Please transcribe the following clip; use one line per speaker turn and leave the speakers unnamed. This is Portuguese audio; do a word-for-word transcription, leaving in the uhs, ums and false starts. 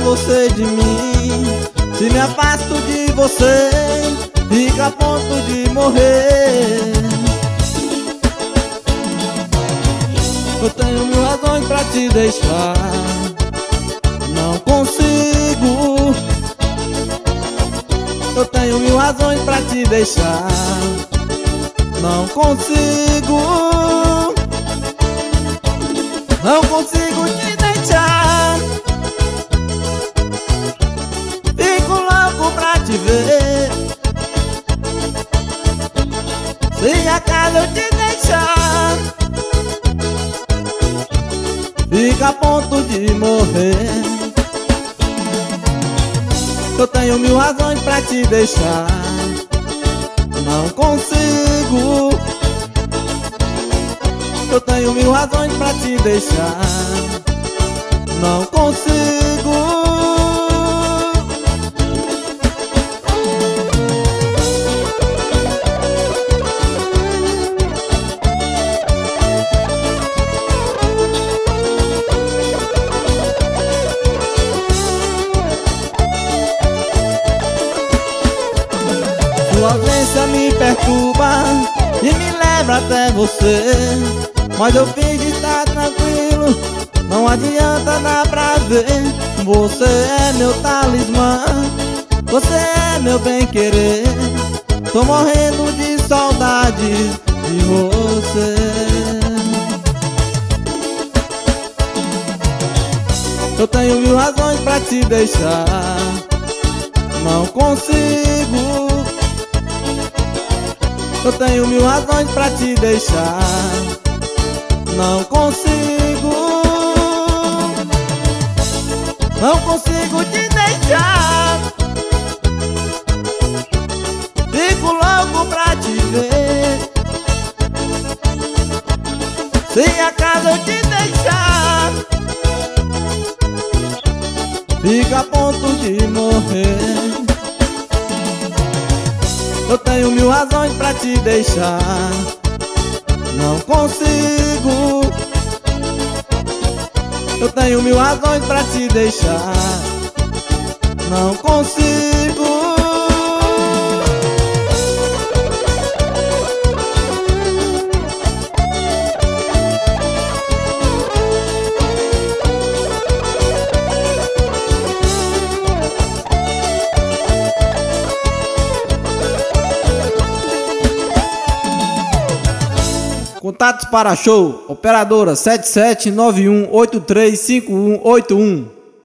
você de mim. Se me afasto de você, fico a ponto de morrer. Eu tenho mil razões pra te deixar, não consigo. Eu tenho mil razões pra te deixar, não consigo. Não consigo te deixar, fico louco pra te ver. Se acaso eu te deixar, fica a ponto de morrer. Eu tenho mil razões pra te deixar, não consigo. Eu tenho mil razões pra te deixar, não consigo. Sua ausência me perturba e me leva até você, mas eu fingo estar tranquilo, não adianta, dá pra ver. Você é meu talismã, você é meu bem-querer. Tô morrendo de saudade de você. Eu tenho mil razões pra te deixar, não consigo. Eu tenho mil razões pra te deixar, não consigo. Não consigo te deixar, fico louco pra te ver. Se acaso eu te deixar, fica a ponto de morrer. Eu tenho mil razões pra te deixar, não consigo. Eu tenho mil razões pra te deixar, não consigo. Contatos para show, operadora sete sete nove um oito três cinco um oito um.